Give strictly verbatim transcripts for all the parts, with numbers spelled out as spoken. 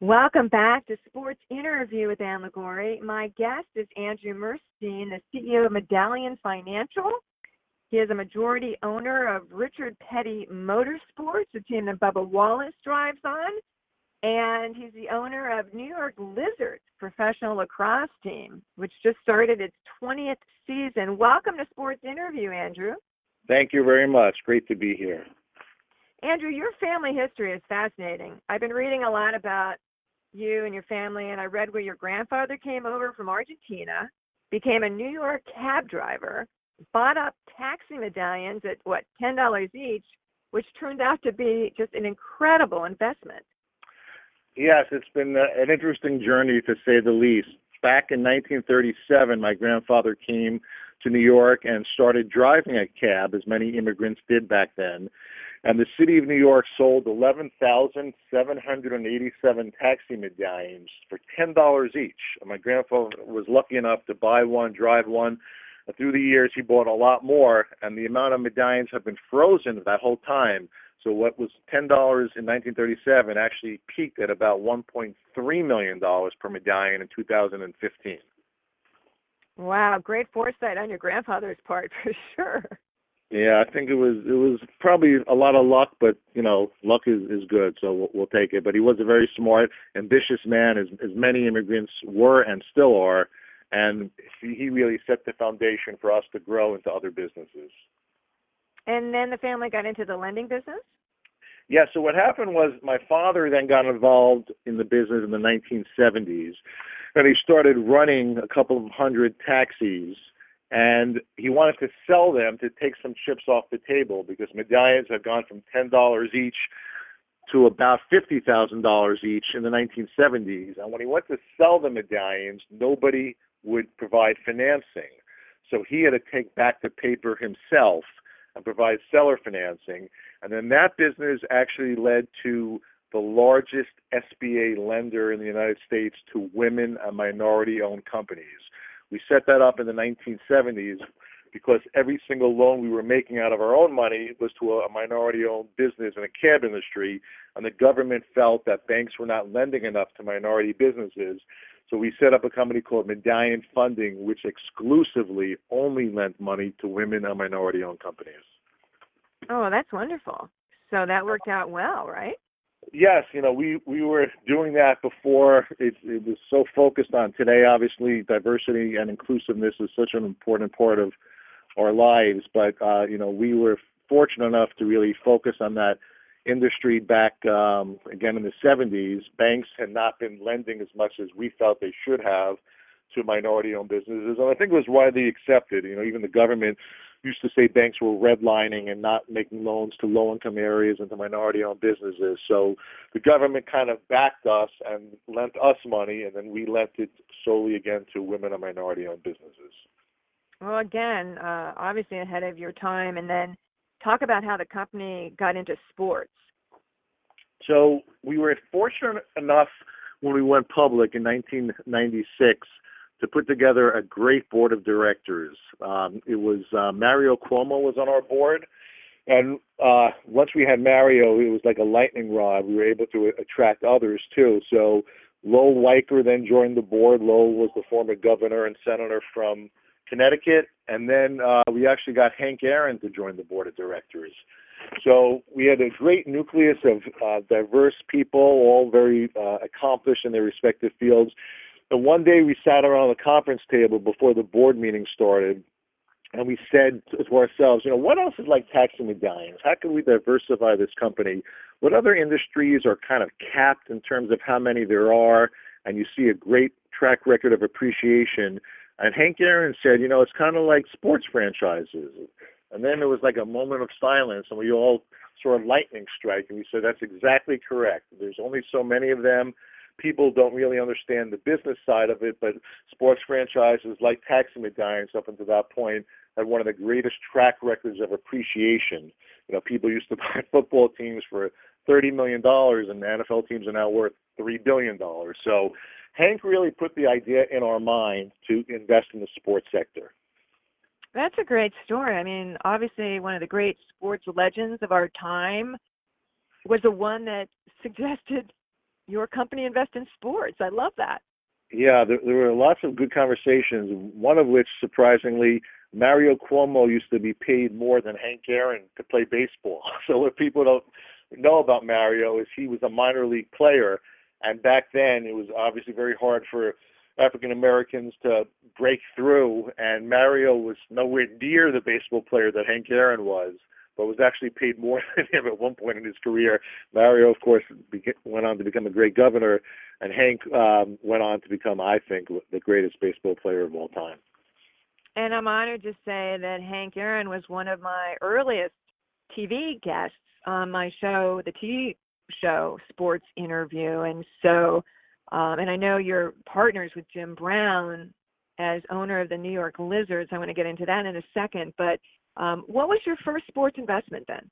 Welcome back to Sports Interview with Ann Liguori. My guest is Andrew Murstein, the C E O of Medallion Financial. He is a majority owner of Richard Petty Motorsports, the team that Bubba Wallace drives on, and he's the owner of New York Lizards professional lacrosse team, which just started its twentieth season. Welcome to Sports Interview, Andrew. Thank you very much. Great to be here. Andrew, your family history is fascinating. I've been reading a lot about you and your family, and I read where your grandfather came over from Argentina, became a New York cab driver, bought up taxi medallions at, what, ten dollars each, which turned out to be just an incredible investment. Yes, it's been an interesting journey, to say the least. Back in nineteen thirty-seven, my grandfather came to New York and started driving a cab, as many immigrants did back then. And the city of New York sold eleven thousand seven hundred eighty-seven taxi medallions for ten dollars each. And my grandfather was lucky enough to buy one, drive one. And through the years, he bought a lot more, and the amount of medallions have been frozen that whole time. So what was ten dollars in nineteen thirty-seven actually peaked at about one point three million dollars per medallion in two thousand fifteen. Wow, great foresight on your grandfather's part, for sure. Yeah, I think it was it was probably a lot of luck, but, you know, luck is, is good, so we'll, we'll take it. But he was a very smart, ambitious man, as, as many immigrants were and still are, and he, he really set the foundation for us to grow into other businesses. And then the family got into the lending business? Yeah, so what happened was my father then got involved in the business in the nineteen seventies, and he started running a couple of hundred taxis. And he wanted to sell them to take some chips off the table, because medallions had gone from ten dollars each to about fifty thousand dollars each in the nineteen seventies. And when he went to sell the medallions, nobody would provide financing. So he had to take back the paper himself and provide seller financing. And then that business actually led to the largest S B A lender in the United States to women and minority-owned companies. We set that up in the nineteen seventies because every single loan we were making out of our own money was to a minority-owned business in a cab industry, and the government felt that banks were not lending enough to minority businesses. So we set up a company called Medallion Funding, which exclusively only lent money to women and minority-owned companies. Oh, that's wonderful. So that worked out well, right? Yes, you know, we, we were doing that before. It, it was so focused on. Today, obviously, diversity and inclusiveness is such an important part of our lives. But, uh, you know, we were fortunate enough to really focus on that industry back, um, again, in the seventies. Banks had not been lending as much as we felt they should have to minority-owned businesses. And I think it was widely accepted. You know, even the government used to say banks were redlining and not making loans to low-income areas and to minority-owned businesses. So the government kind of backed us and lent us money, and then we lent it solely again to women and minority-owned businesses. Well, again, uh, obviously ahead of your time. And then talk about how the company got into sports. So we were fortunate enough when we went public in nineteen ninety-six to put together a great board of directors. Um, it was uh, Mario Cuomo was on our board, and uh, once we had Mario, it was like a lightning rod. We were able to attract others too. So Lowell Weicker then joined the board. Lowell was the former governor and senator from Connecticut, and then uh, we actually got Hank Aaron to join the board of directors. So we had a great nucleus of uh, diverse people, all very uh, accomplished in their respective fields. And one day we sat around the conference table before the board meeting started, and we said to ourselves, you know, what else is like taxi medallions? How can we diversify this company? What other industries are kind of capped in terms of how many there are, and you see a great track record of appreciation? And Hank Aaron said, you know, it's kind of like sports franchises. And then there was like a moment of silence, and we all sort of lightning strike, and we said, that's exactly correct. There's only so many of them. People don't really understand the business side of it, but sports franchises like taxi medallions up until that point had one of the greatest track records of appreciation. You know, people used to buy football teams for thirty million dollars, and the N F L teams are now worth three billion dollars. So Hank really put the idea in our mind to invest in the sports sector. That's a great story. I mean, obviously one of the great sports legends of our time was the one that suggested your company invest in sports. I love that. Yeah, there, there were lots of good conversations, one of which, surprisingly, Mario Cuomo used to be paid more than Hank Aaron to play baseball. So what people don't know about Mario is he was a minor league player, and back then it was obviously very hard for African Americans to break through, and Mario was nowhere near the baseball player that Hank Aaron was, but was actually paid more than him at one point in his career. Mario, of course, beca- went on to become a great governor, and Hank um, went on to become, I think, the greatest baseball player of all time. And I'm honored to say that Hank Aaron was one of my earliest T V guests on my show, the T V show Sports Interview. And so, um, and I know you're partners with Jim Brown as owner of the New York Lizards. I want to get into that in a second. But um, what was your first sports investment then?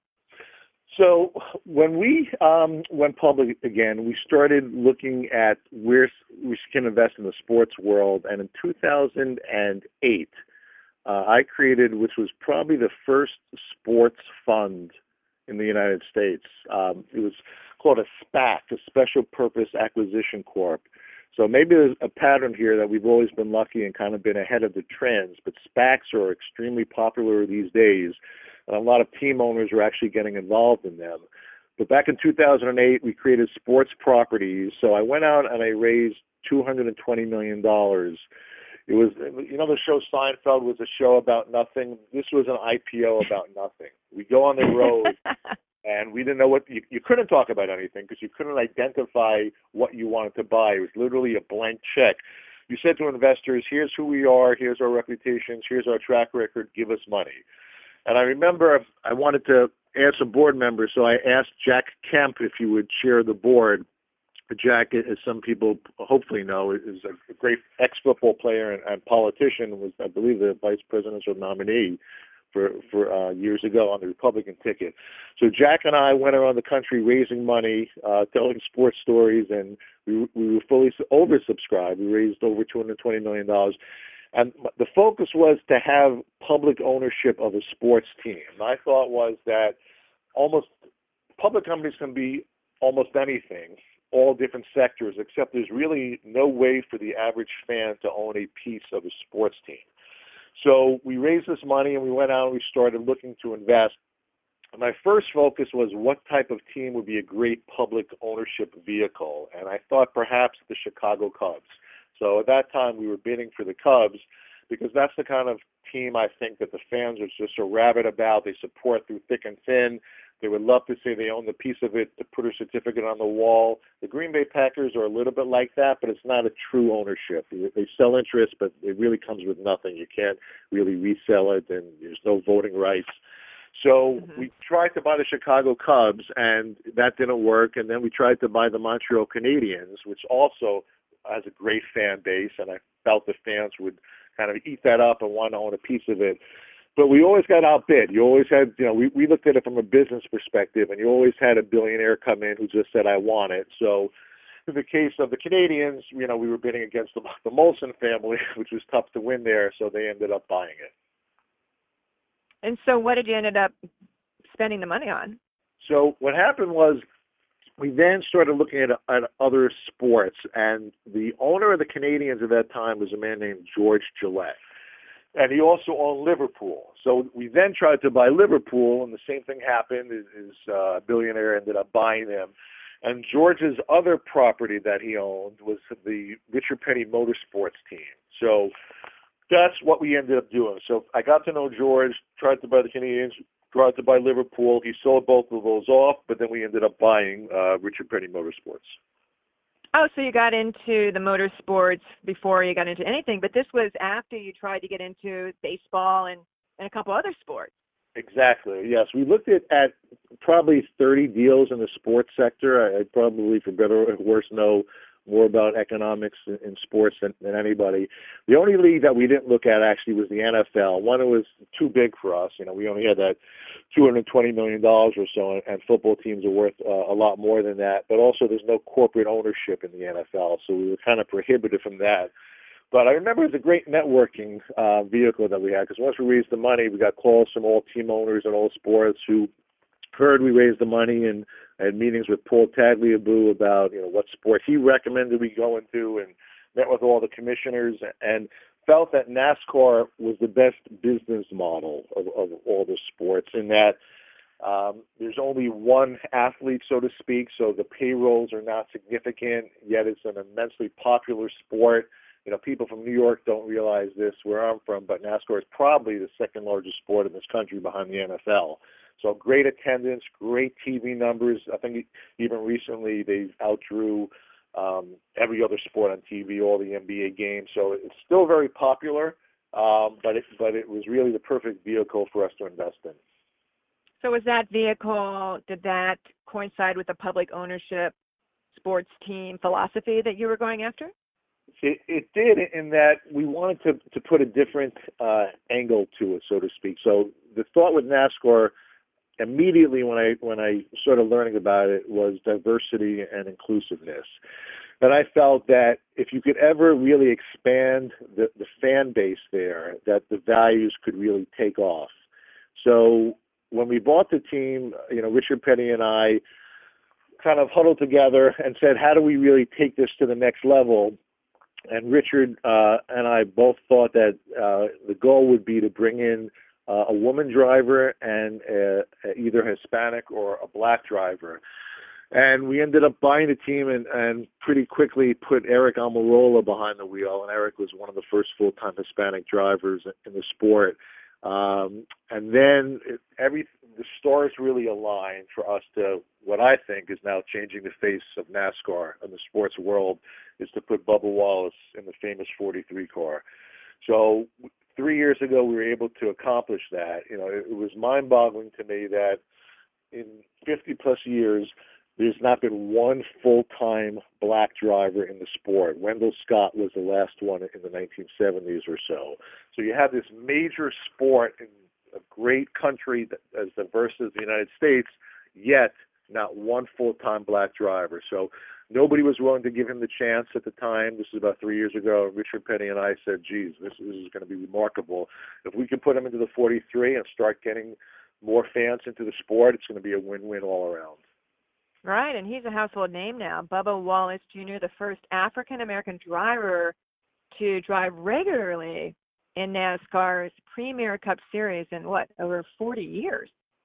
So when we um, went public again, we started looking at where we can invest in the sports world. And in two thousand eight, uh, I created, which was probably the first sports fund in the United States. Um, it was called a SPAC, a Special Purpose Acquisition Corp. So maybe there's a pattern here that we've always been lucky and kind of been ahead of the trends, but SPACs are extremely popular these days, and a lot of team owners are actually getting involved in them. But back in two thousand eight, we created Sports Properties. So I went out and I raised two hundred twenty million dollars. It was, you know, the show Seinfeld was a show about nothing. This was an I P O about nothing. We go on the road, and we didn't know what, you, you couldn't talk about anything because you couldn't identify what you wanted to buy. It was literally a blank check. You said to investors, here's who we are, here's our reputations, here's our track record, give us money. And I remember I wanted to add some board members, so I asked Jack Kemp if he would chair the board. Jack, as some people hopefully know, is a great ex-football player and, and politician, was, I believe, the vice presidential nominee for, for uh, years ago on the Republican ticket. So Jack and I went around the country raising money, uh, telling sports stories, and we, we were fully oversubscribed. We raised over two hundred twenty million dollars. And the focus was to have public ownership of a sports team. My thought was that almost public companies can be almost anything, all different sectors, except there's really no way for the average fan to own a piece of a sports team. So we raised this money and we went out and we started looking to invest. And my first focus was what type of team would be a great public ownership vehicle. And I thought perhaps the Chicago Cubs. So at that time we were bidding for the Cubs because that's the kind of team I think that the fans are just so rabid about. They support through thick and thin. They would love to say they own the piece of it to put a certificate on the wall. The Green Bay Packers are a little bit like that, but it's not a true ownership. They sell interest, but it really comes with nothing. You can't really resell it, and there's no voting rights. So mm-hmm. we tried to buy the Chicago Cubs, and that didn't work. And then we tried to buy the Montreal Canadiens, which also has a great fan base, and I felt the fans would kind of eat that up and want to own a piece of it. But we always got outbid. You always had, you know, we, we looked at it from a business perspective, and you always had a billionaire come in who just said, I want it. So in the case of the Canadians, you know, we were bidding against the, the Molson family, which was tough to win there, so they ended up buying it. And so what did you end up spending the money on? So what happened was we then started looking at, at other sports, and the owner of the Canadians at that time was a man named George Gillette. And he also owned Liverpool. So we then tried to buy Liverpool, and the same thing happened. His uh, billionaire ended up buying them. And George's other property that he owned was the Richard Petty Motorsports team. So that's what we ended up doing. So I got to know George, tried to buy the Canadians, tried to buy Liverpool. He sold both of those off, but then we ended up buying uh, Richard Petty Motorsports. Oh, so you got into the motorsports before you got into anything, but this was after you tried to get into baseball and, and a couple other sports. Exactly, yes. We looked at, at probably thirty deals in the sports sector. I, I probably, for better or worse, know more about economics in, in sports than, than anybody. The only league that we didn't look at actually was the N F L. One, it was too big for us. You know, we only had that two hundred twenty million dollars or so, and, and football teams are worth uh, a lot more than that. But also there's no corporate ownership in the N F L, so we were kind of prohibited from that. But I remember it was a great networking uh, vehicle that we had, because once we raised the money, we got calls from all team owners and all sports who heard we raised the money, and I had meetings with Paul Tagliabue about, you know, what sport he recommended we go into, and met with all the commissioners, and felt that NASCAR was the best business model of, of all the sports, in that um, there's only one athlete, so to speak, so the payrolls are not significant, yet it's an immensely popular sport. You know, people from New York don't realize this, where I'm from, but NASCAR is probably the second largest sport in this country behind the N F L. So great attendance, great T V numbers. I think even recently they outdrew um, every other sport on T V, all the N B A games. So it's still very popular, um, but it, but it was really the perfect vehicle for us to invest in. So was that vehicle, did that coincide with the public ownership sports team philosophy that you were going after? It, it did, in that we wanted to, to put a different uh, angle to it, so to speak. So the thought with NASCAR immediately when I when I started learning about it was diversity and inclusiveness. And I felt that if you could ever really expand the, the fan base there, that the values could really take off. So when we bought the team, you know, Richard Petty and I kind of huddled together and said, how do we really take this to the next level? And Richard uh, and I both thought that uh, the goal would be to bring in uh, a woman driver and uh, either Hispanic or a black driver. And we ended up buying the team and, and pretty quickly put Eric Almirola behind the wheel. And Eric was one of the first full-time Hispanic drivers in the sport. Um, and then it, every the stars really aligned for us to what I think is now changing the face of NASCAR and the sports world, is to put Bubba Wallace in the famous forty-three car. So three years ago, we were able to accomplish that. You know, it, it was mind-boggling to me that in fifty plus years, there's not been one full-time black driver in the sport. Wendell Scott was the last one in the nineteen seventies or so. So you have this major sport in a great country that, as diverse as the United States, yet not one full-time black driver. So nobody was willing to give him the chance at the time. This is about three years ago. Richard Petty and I said, geez, this, this is going to be remarkable. If we can put him into the forty-three and start getting more fans into the sport, it's going to be a win-win all around. Right, and he's a household name now. Bubba Wallace Junior, the first African-American driver to drive regularly in NASCAR's Premier Cup Series in, what, over forty years?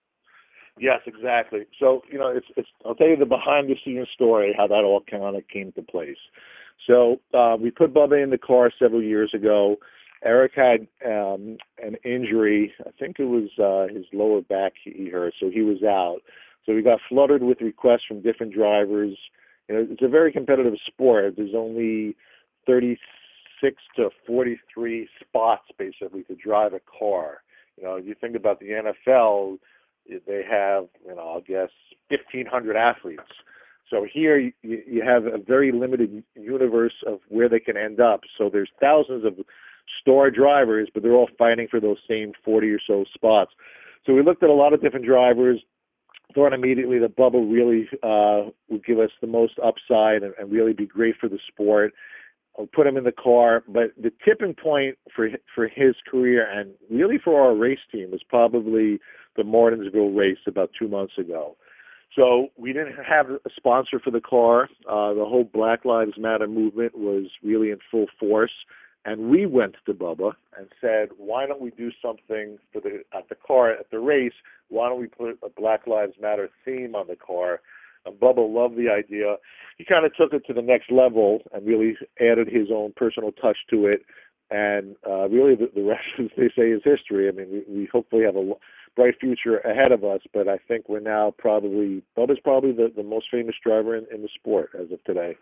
Yes, exactly. So, you know, it's, it's I'll tell you the behind-the-scenes story, how that all kind of came to place. So uh, we put Bubba in the car several years ago. Eric had um, an injury. I think it was uh, his lower back he hurt, so he was out. So we got flooded with requests from different drivers. You know, it's a very competitive sport. There's only thirty-six to forty-three spots, basically, to drive a car. You know, you think about the N F L, they have, you know, I guess, fifteen hundred athletes. So here you, you have a very limited universe of where they can end up. So there's thousands of star drivers, but they're all fighting for those same forty or so spots. So we looked at a lot of different drivers, thought immediately that Bubba really uh, would give us the most upside and, and really be great for the sport. I'll put him in the car, but the tipping point for for his career and really for our race team was probably the Martinsville race about two months ago. So we didn't have a sponsor for the car. Uh, the whole Black Lives Matter movement was really in full force. And we went to Bubba and said, why don't we do something for the at the car, at the race? Why don't we put a Black Lives Matter theme on the car? And Bubba loved the idea. He kind of took it to the next level and really added his own personal touch to it. And uh, really the, the rest, as they say, is history. I mean, we, we hopefully have a bright future ahead of us, but I think we're now probably, Bubba's probably the, the most famous driver in, in the sport as of today.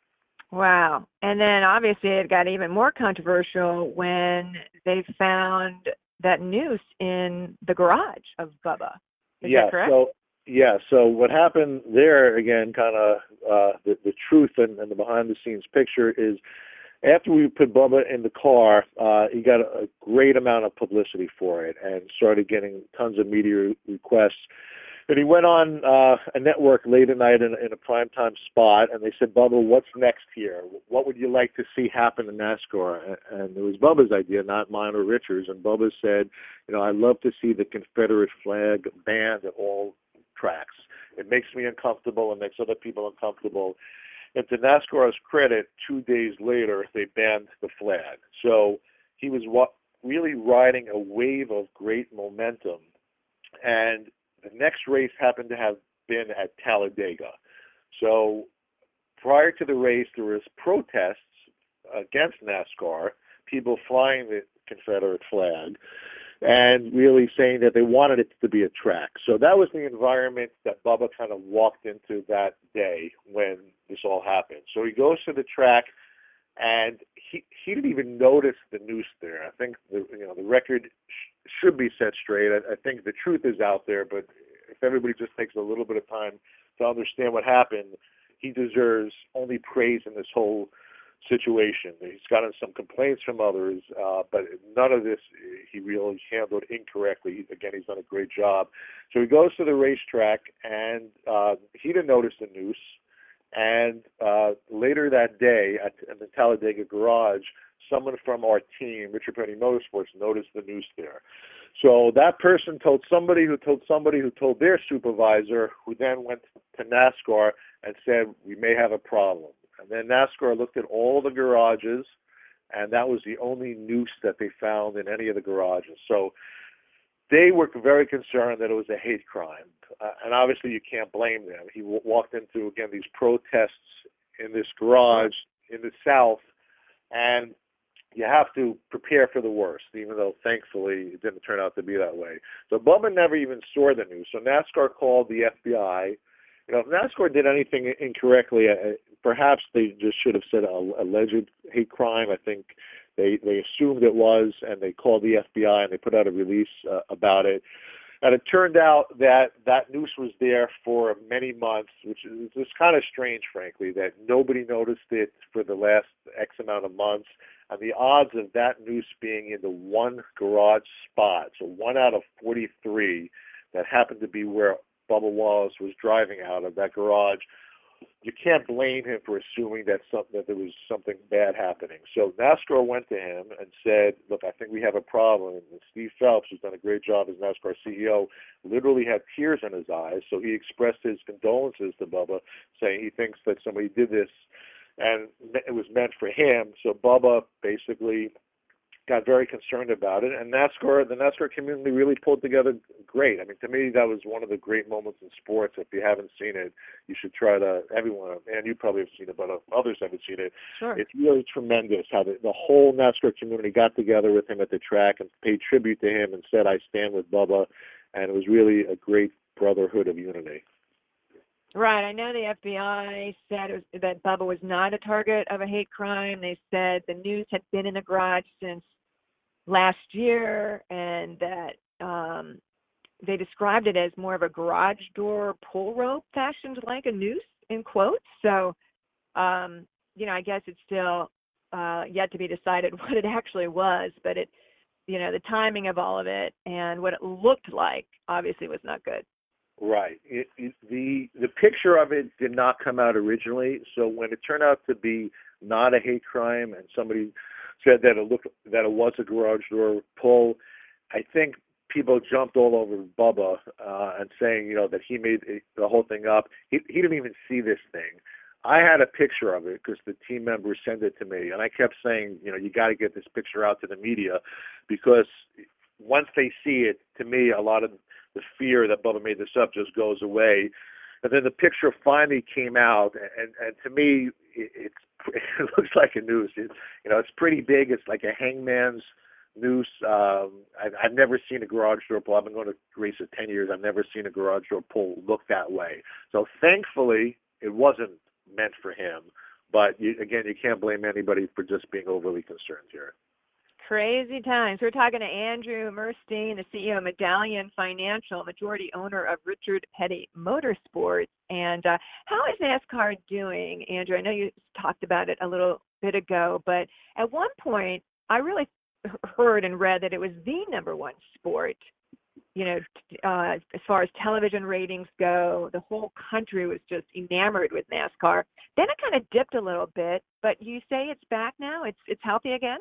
Wow. And then obviously it got even more controversial when they found that noose in the garage of Bubba. Is yeah, that correct? So, yeah, so what happened there, again, kind of uh, the, the truth and, and the behind-the-scenes picture is after we put Bubba in the car, uh, he got a, a great amount of publicity for it and started getting tons of media requests. And he went on uh, a network late at night in, in a primetime spot, and they said, Bubba, what's next here? What would you like to see happen in NASCAR? And it was Bubba's idea, not mine or Richard's. And Bubba said, you know, I'd love to see the Confederate flag banned at all tracks. It makes me uncomfortable and makes other people uncomfortable. And to NASCAR's credit, two days later, they banned the flag. So he was wa- really riding a wave of great momentum. And the next race happened to have been at Talladega. So prior to the race, there was protests against NASCAR, people flying the Confederate flag, and really saying that they wanted it to be a track. So that was the environment that Bubba kind of walked into that day when this all happened. So he goes to the track, and he he didn't even notice the noose there. I think the you know the record sh- should be set straight. I, I think the truth is out there, but if everybody just takes a little bit of time to understand what happened, he deserves only praise in this whole situation. He's gotten some complaints from others, uh, but none of this he really handled incorrectly. Again, he's done a great job. So he goes to the racetrack, and uh, he didn't notice the noose. And uh, later that day at, at the Talladega garage, someone from our team, Richard Petty Motorsports, noticed the noose there. So that person told somebody who told somebody who told their supervisor, who then went to NASCAR and said, we may have a problem. And then NASCAR looked at all the garages, and that was the only noose that they found in any of the garages. So they were very concerned that it was a hate crime. Uh, and obviously you can't blame them. He w- walked into, again, these protests in this garage in the South, and you have to prepare for the worst, even though thankfully it didn't turn out to be that way. So Bubba never even saw the noose. So NASCAR called the F B I. You know, if NASCAR did anything incorrectly, uh, perhaps they just should have said a, alleged hate crime. I think they they assumed it was, and they called the F B I and they put out a release uh, about it. And it turned out that that noose was there for many months, which is just kind of strange, frankly, that nobody noticed it for the last X amount of months. And the odds of that noose being in the one garage spot, so one out of forty-three, that happened to be where Bubba Wallace was driving out of that garage, you can't blame him for assuming that something that there was something bad happening. So NASCAR went to him and said, look, I think we have a problem. And Steve Phelps, who's done a great job as NASCAR C E O, literally had tears in his eyes. So he expressed his condolences to Bubba, saying he thinks that somebody did this and it was meant for him. So Bubba basically got very concerned about it, and NASCAR, the NASCAR community really pulled together great. I mean, to me, that was one of the great moments in sports. If you haven't seen it, you should try to, everyone, and you probably have seen it, but others haven't seen it. Sure. It's really tremendous how the, the whole NASCAR community got together with him at the track and paid tribute to him and said, I stand with Bubba, and it was really a great brotherhood of unity. Right. I know the F B I said it was, that Bubba was not a target of a hate crime. They said the noose had been in the garage since last year, and that um, they described it as more of a garage door pull rope fashioned like a noose, in quotes. So, um, you know, I guess it's still uh, yet to be decided what it actually was, but it, you know, the timing of all of it and what it looked like obviously was not good. Right. It, it, the the picture of it did not come out originally, so when it turned out to be not a hate crime and somebody said that it looked that it was a garage door pull, I think people jumped all over Bubba uh, and saying, you know, that he made it, the whole thing up. He, he didn't even see this thing. I had a picture of it because the team members sent it to me, and I kept saying, you know, you got to get this picture out to the media because once they see it, to me, a lot of the fear that Bubba made this up just goes away. And then the picture finally came out, and, and to me, it, it's, it looks like a noose. It, you know, it's pretty big. It's like a hangman's noose. Um, I've, I've never seen a garage door pull. I've been going to races ten years. I've never seen a garage door pull look that way. So thankfully, it wasn't meant for him. But you, again, you can't blame anybody for just being overly concerned here. Crazy times. We're talking to Andrew Murstein, the C E O of Medallion Financial, majority owner of Richard Petty Motorsports. And uh, how is NASCAR doing, Andrew? I know you talked about it a little bit ago, but at one point I really heard and read that it was the number one sport. You know, uh, as far as television ratings go, the whole country was just enamored with NASCAR. Then it kind of dipped a little bit, but you say it's back now? It's it's healthy again?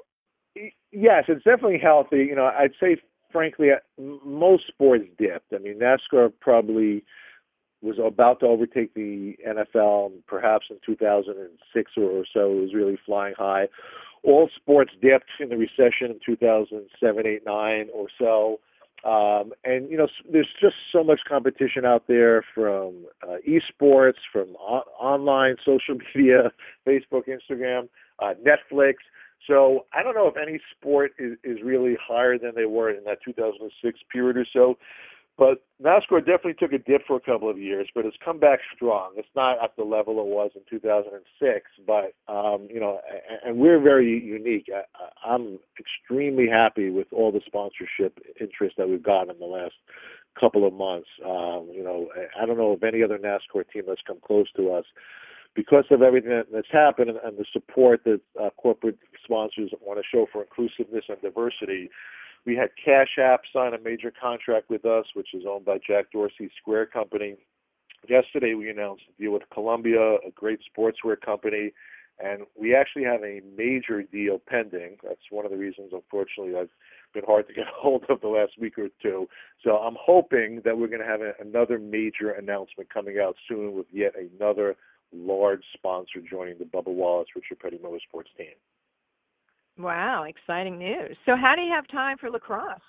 Yes, it's definitely healthy. You know, I'd say, frankly, most sports dipped. I mean, NASCAR probably was about to overtake the N F L, perhaps in two thousand six or, or so. It was really flying high. All sports dipped in the recession in two thousand seven, eight, nine or so. Um, and, you know, there's just so much competition out there from uh, esports, from o- online social media, Facebook, Instagram, uh, Netflix. So I don't know if any sport is, is really higher than they were in that two thousand six period or so. But NASCAR definitely took a dip for a couple of years, but it's come back strong. It's not at the level it was in two thousand six, but, um, you know, and we're very unique. I, I'm extremely happy with all the sponsorship interest that we've gotten in the last couple of months. Um, you know, I don't know of any other NASCAR team that's come close to us because of everything that's happened and, and the support that uh, corporate sponsors want to show for inclusiveness and diversity. We had Cash App sign a major contract with us, which is owned by Jack Dorsey's Square Company. Yesterday, we announced a deal with Columbia, a great sportswear company, and we actually have a major deal pending. That's one of the reasons, unfortunately, I've been hard to get hold of the last week or two. So I'm hoping that we're going to have a, another major announcement coming out soon with yet another large sponsor joining the Bubba Wallace Richard Petty Motorsports team. Wow, exciting news. So how do you have time for lacrosse?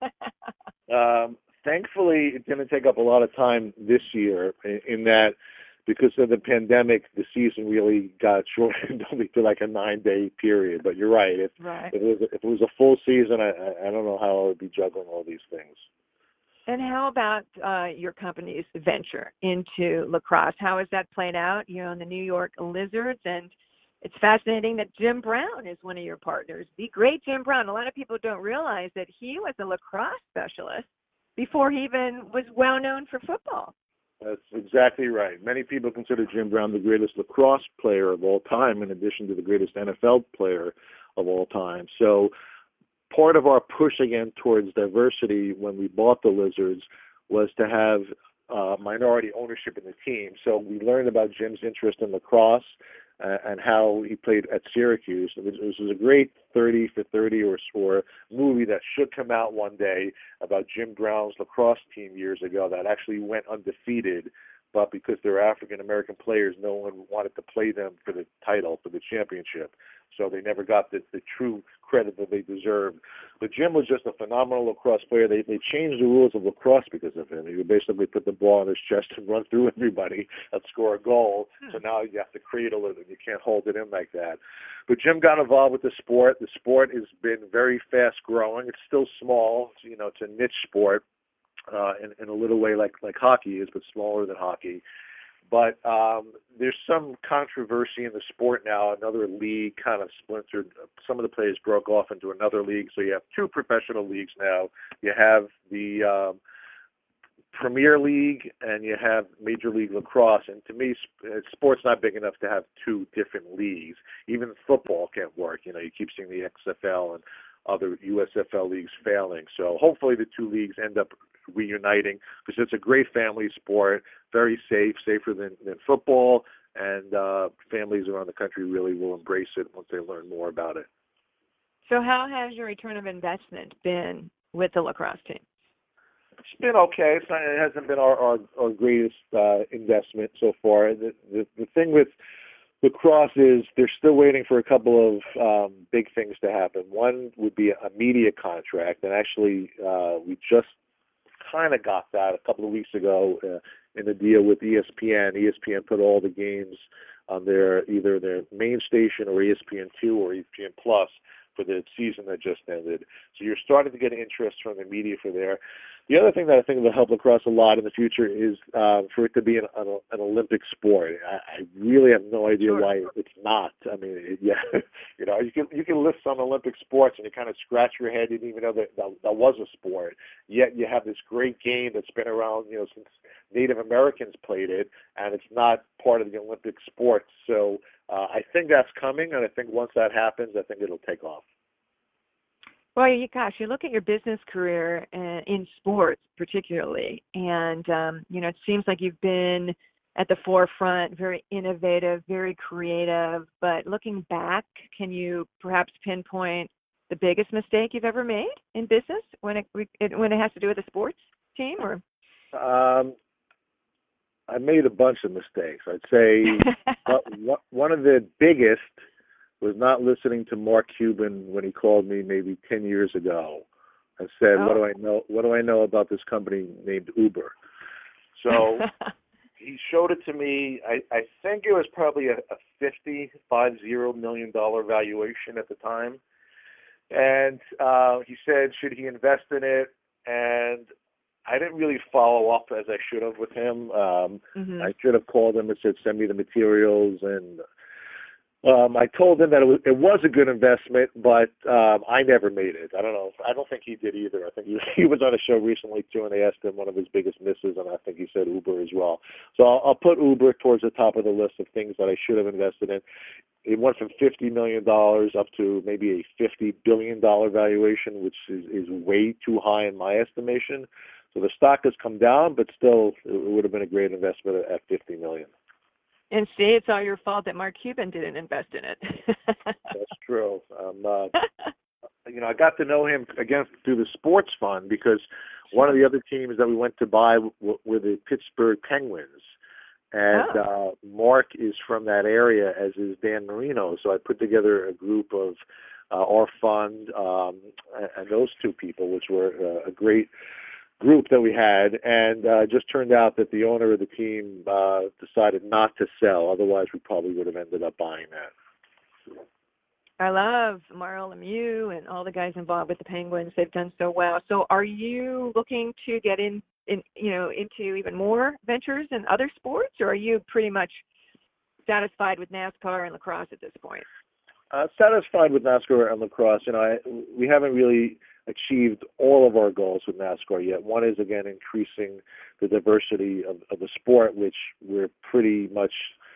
um, thankfully, it didn't take up a lot of time this year in, in that because of the pandemic, the season really got shortened only to like a nine-day period. But you're right. If, right. if, it, was, if it was a full season, I, I don't know how I would be juggling all these things. And how about uh, your company's venture into lacrosse? How has that played out? You're on the New York Lizards, and it's fascinating that Jim Brown is one of your partners, the great Jim Brown. A lot of people don't realize that he was a lacrosse specialist before he even was well known for football. That's exactly right. Many people consider Jim Brown the greatest lacrosse player of all time, in addition to the greatest N F L player of all time. So part of our push again towards diversity when we bought the Lizards was to have uh, minority ownership in the team. So we learned about Jim's interest in lacrosse uh, and how he played at Syracuse. It was, it was a great thirty for thirty or so movie that should come out one day about Jim Brown's lacrosse team years ago that actually went undefeated, but because they're African-American players, no one wanted to play them for the title, for the championship. So they never got the, the true credit that they deserved. But Jim was just a phenomenal lacrosse player. They they changed the rules of lacrosse because of him. He would basically put the ball on his chest and run through everybody and score a goal. Hmm. So now you have to cradle it and you can't hold it in like that. But Jim got involved with the sport. The sport has been very fast growing. It's still small. It's, you know, it's a niche sport uh, in, in a little way like, like hockey is, but smaller than hockey. But um, there's some controversy in the sport now. Another league kind of splintered. Some of the players broke off into another league. So you have two professional leagues now. You have the um, Premier League and you have Major League Lacrosse. And to me, sport's not big enough to have two different leagues. Even football can't work. You know, you keep seeing the X F L and other U S F L leagues failing. So hopefully the two leagues end up reuniting because it's a great family sport, very safe, safer than, than football, and uh, families around the country really will embrace it once they learn more about it. So how has your return of investment been with the lacrosse team? It's been okay. It's not, it hasn't been our, our, our greatest uh, investment so far. The, the, the thing with lacrosse is they're still waiting for a couple of um, big things to happen. One would be a media contract, and actually uh, we just kind of got that a couple of weeks ago uh, in a deal with E S P N. E S P N put all the games on their either their main station or E S P N two or E S P N Plus for the season that just ended. So you're starting to get interest from the media for there. The other thing that I think will help lacrosse a lot in the future is uh, for it to be an, an, an Olympic sport. I, I really have no idea sure. why it's not. I mean, it, yeah, you know, you can you can list some Olympic sports and you kind of scratch your head. You didn't even know that, that that was a sport. Yet you have this great game that's been around, you know, since Native Americans played it, and it's not part of the Olympic sport. So uh, I think that's coming, and I think once that happens, I think it'll take off. Well, you, gosh, you look at your business career uh, in sports particularly, and, um, you know, it seems like you've been at the forefront, very innovative, very creative. But looking back, can you perhaps pinpoint the biggest mistake you've ever made in business when it, when it has to do with a sports team? Or um, I made a bunch of mistakes. I'd say what, one of the biggest was not listening to Mark Cuban when he called me maybe ten years ago and said, oh. "What do I know? What do I know about this company named Uber?" So he showed it to me. I, I think it was probably a, a fifty, five zero million dollar valuation at the time, and uh, he said, should he invest in it? And I didn't really follow up as I should have with him. Um, mm-hmm. I should have called him and said, send me the materials. And um, I told him that it was, it was a good investment, but um, I never made it. I don't know. I don't think he did either. I think he, he was on a show recently, too, and they asked him one of his biggest misses, and I think he said Uber as well. So I'll, I'll put Uber towards the top of the list of things that I should have invested in. It went from fifty million dollars up to maybe a fifty billion dollars valuation, which is, is way too high in my estimation. So the stock has come down, but still, it would have been a great investment at fifty million dollars. And see, it's all your fault that Mark Cuban didn't invest in it. That's true. Um, uh, you know, I got to know him again through the sports fund because one of the other teams that we went to buy w- were the Pittsburgh Penguins. And oh. uh, Mark is from that area, as is Dan Marino. So I put together a group of uh, our fund um, and, and those two people, which were uh, a great group that we had. And uh, it just turned out that the owner of the team uh, decided not to sell. Otherwise, we probably would have ended up buying that. I love Mario Lemieux and all the guys involved with the Penguins. They've done so well. So are you looking to get in, in you know, into even more ventures in other sports, or are you pretty much satisfied with NASCAR and lacrosse at this point? Uh, satisfied with NASCAR and lacrosse. You know, I, we haven't really achieved all of our goals with NASCAR yet. One is, again, increasing the diversity of, of the sport, which we're pretty much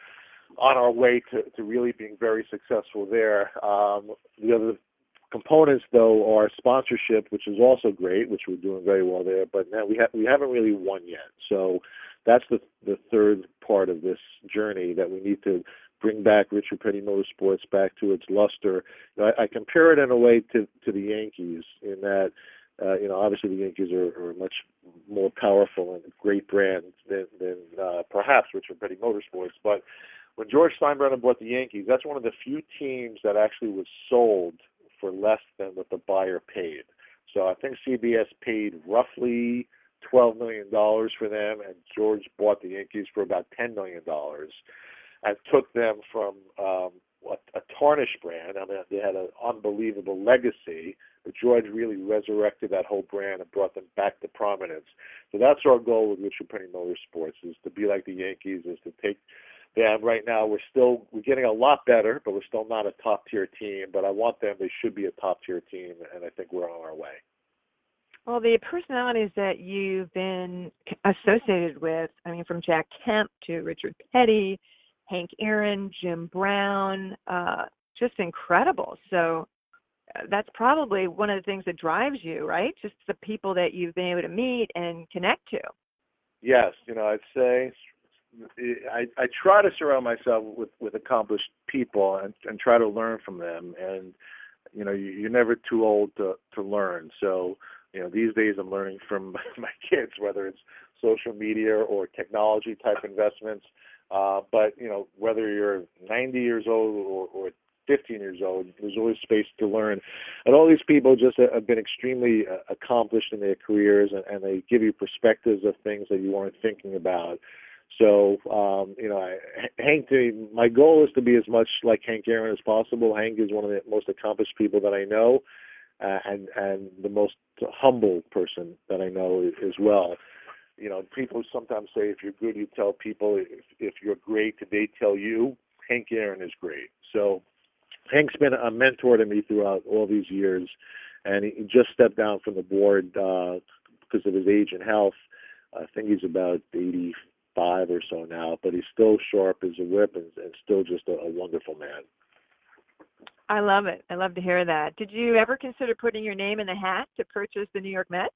on our way to, to really being very successful there. Um, the other components, though, are sponsorship, which is also great, which we're doing very well there. But now we, ha- we haven't really won yet. So that's the the third part of this journey, that we need to bring back Richard Petty Motorsports back to its luster. You know, I, I compare it in a way to, to the Yankees in that, uh, you know, obviously the Yankees are, are a much more powerful and great brand than, than uh, perhaps Richard Petty Motorsports. But when George Steinbrenner bought the Yankees, that's one of the few teams that actually was sold for less than what the buyer paid. So I think C B S paid roughly twelve million dollars for them, and George bought the Yankees for about ten million dollars and took them from um, what, a tarnished brand. I mean, they had an unbelievable legacy, but George really resurrected that whole brand and brought them back to prominence. So that's our goal with Richard Petty Motorsports, is to be like the Yankees, is to take them. Right now, we're still we're getting a lot better, but we're still not a top-tier team. But I want them. They should be a top-tier team, and I think we're on our way. Well, the personalities that you've been associated with, I mean, from Jack Kemp to Richard Petty, Hank Aaron, Jim Brown, uh, just incredible. So uh, that's probably one of the things that drives you, right? Just the people that you've been able to meet and connect to. Yes, you know, I'd say I, I try to surround myself with, with accomplished people and, and try to learn from them. And, you know, you, you're never too old to, to learn. So, you know, these days I'm learning from my kids, whether it's social media or technology type investments. Uh, but, you know, whether you're ninety years old or, or fifteen years old, there's always space to learn. And all these people just have been extremely uh, accomplished in their careers, and, and they give you perspectives of things that you weren't thinking about. So, um, you know, I, Hank, my goal is to be as much like Hank Aaron as possible. Hank is one of the most accomplished people that I know, uh, and, and the most humble person that I know as well. You know, people sometimes say if you're good, you tell people. If, if you're great, they tell you. Hank Aaron is great. So Hank's been a mentor to me throughout all these years, and he just stepped down from the board uh, because of his age and health. I think he's about eighty-five or so now, but he's still sharp as a whip and, and still just a, a wonderful man. I love it. I love to hear that. Did you ever consider putting your name in the hat to purchase the New York Mets?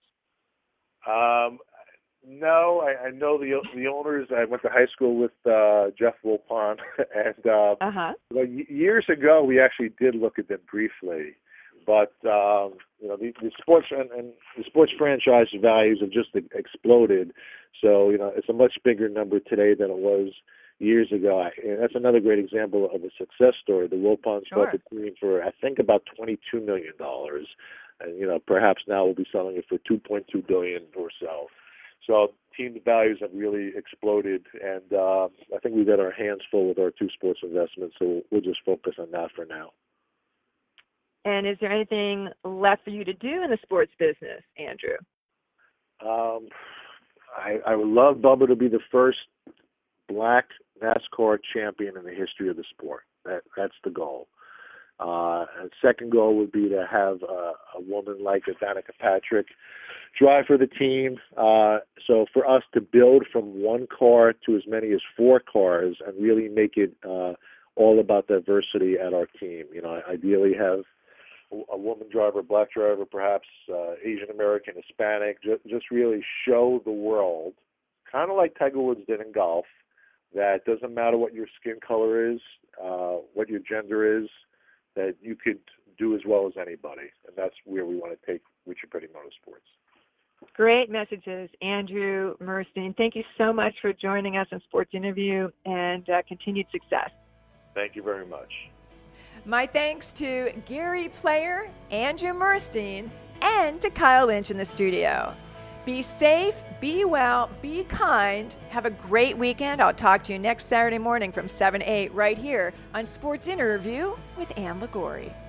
Um, no, I, I know the the owners. I went to high school with uh, Jeff Wilpon, and uh, uh-huh. well, years ago we actually did look at them briefly, but um, you know the, the sports and, and the sports franchise values have just exploded. So you know it's a much bigger number today than it was years ago. And that's another great example of a success story. The Wilpons Sure. bought the team for I think about twenty-two million dollars, and you know perhaps now we'll be selling it for two point two billion dollars or so. So team values have really exploded, and uh, I think we've got our hands full with our two sports investments, so we'll just focus on that for now. And is there anything left for you to do in the sports business, Andrew? Um, I, I would love Bubba to be the first black NASCAR champion in the history of the sport. That That's the goal. Uh, and second goal would be to have a, a woman like Danica Patrick drive for the team. Uh, so for us to build from one car to as many as four cars and really make it uh, all about diversity at our team. You know, ideally have a woman driver, black driver, perhaps uh, Asian American, Hispanic, ju- just really show the world, kind of like Tiger Woods did in golf, that doesn't matter what your skin color is, uh, what your gender is, that you could do as well as anybody. And that's where we want to take Richard Petty Motorsports. Great messages, Andrew Murstein. Thank you so much for joining us on Sports Interview, and uh, continued success. Thank you very much. My thanks to Gary Player, Andrew Murstein, and to Kyle Lynch in the studio. Be safe, be well, be kind. Have a great weekend. I'll talk to you next Saturday morning from seven to eight right here on Sports Interview with Ann Liguori.